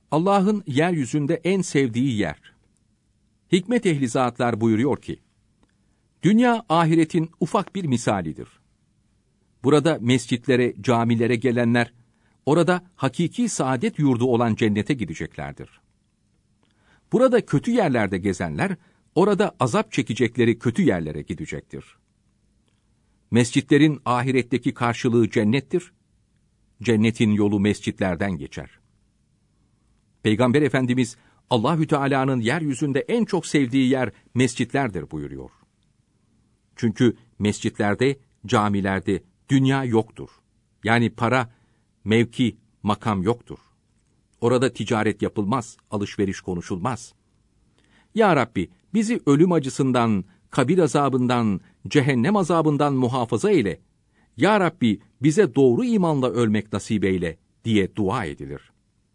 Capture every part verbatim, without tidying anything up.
Allah'ın yeryüzünde en sevdiği yer. Hikmet ehli zatlar buyuruyor ki, dünya ahiretin ufak bir misalidir. Burada mescitlere, camilere gelenler, orada hakiki saadet yurdu olan cennete gideceklerdir. Burada kötü yerlerde gezenler, orada azap çekecekleri kötü yerlere gidecektir. Mescitlerin ahiretteki karşılığı cennettir. Cennetin yolu mescitlerden geçer. Peygamber Efendimiz, Allahü Teala'nın yeryüzünde en çok sevdiği yer mescitlerdir buyuruyor. Çünkü mescitlerde, camilerde dünya yoktur. Yani para, mevki, makam yoktur. Orada ticaret yapılmaz, alışveriş konuşulmaz. Ya Rabbi, bizi ölüm acısından, kabir azabından, cehennem azabından muhafaza eyle. Ya Rabbi, bize doğru imanla ölmek nasip eyle diye dua edilir.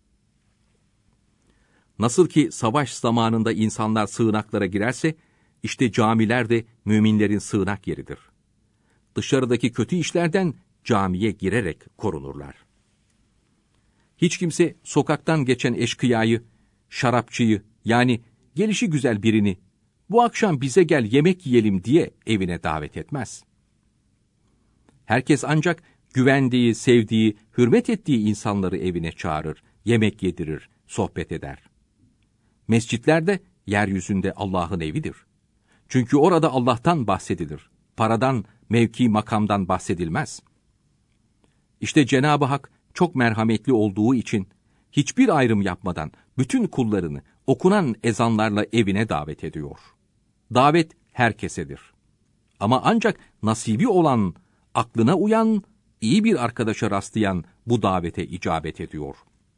Nasıl ki savaş zamanında insanlar sığınaklara girerse, işte camiler de müminlerin sığınak yeridir. Dışarıdaki kötü işlerden camiye girerek korunurlar. Hiç kimse sokaktan geçen eşkıyayı, şarapçıyı, yani gelişi güzel birini, bu akşam bize gel yemek yiyelim diye evine davet etmez. Herkes ancak güvendiği, sevdiği, hürmet ettiği insanları evine çağırır, yemek yedirir, sohbet eder. Mescitler de yeryüzünde Allah'ın evidir. Çünkü orada Allah'tan bahsedilir. Paradan, mevki, makamdan bahsedilmez. İşte Cenab-ı Hak çok merhametli olduğu için hiçbir ayrım yapmadan bütün kullarını okunan ezanlarla evine davet ediyor. Davet herkesedir. Ama ancak nasibi olan, aklına uyan, iyi bir arkadaşa rastlayan bu davete icabet ediyor.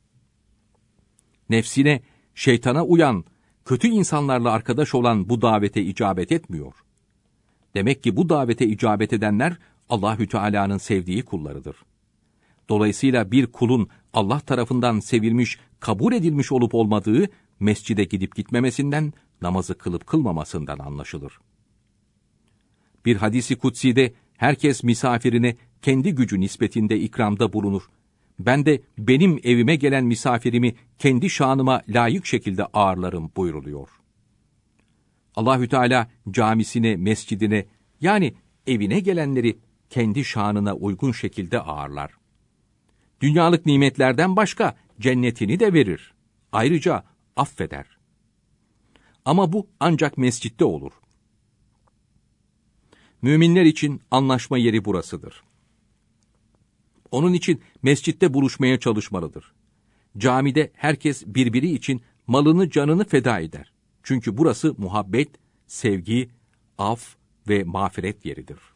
Nefsine, şeytana uyan, kötü insanlarla arkadaş olan bu davete icabet etmiyor. Demek ki bu davete icabet edenler Allahü Teala'nın sevdiği kullarıdır. Dolayısıyla bir kulun Allah tarafından sevilmiş, kabul edilmiş olup olmadığı mescide gidip gitmemesinden, namazı kılıp kılmamasından anlaşılır. Bir hadisi kutsi'de herkes misafirine kendi gücü nispetinde ikramda bulunur. Ben de benim evime gelen misafirimi kendi şanıma layık şekilde ağırlarım buyruluyor. Allahü Teala camisine, mescidine, yani evine gelenleri kendi şanına uygun şekilde ağırlar. Dünyalık nimetlerden başka cennetini de verir. Ayrıca affeder. Ama bu ancak mescitte olur. Müminler için anlaşma yeri burasıdır. Onun için mescitte buluşmaya çalışmalıdır. Camide herkes birbiri için malını canını feda eder. Çünkü burası muhabbet, sevgi, af ve mağfiret yeridir.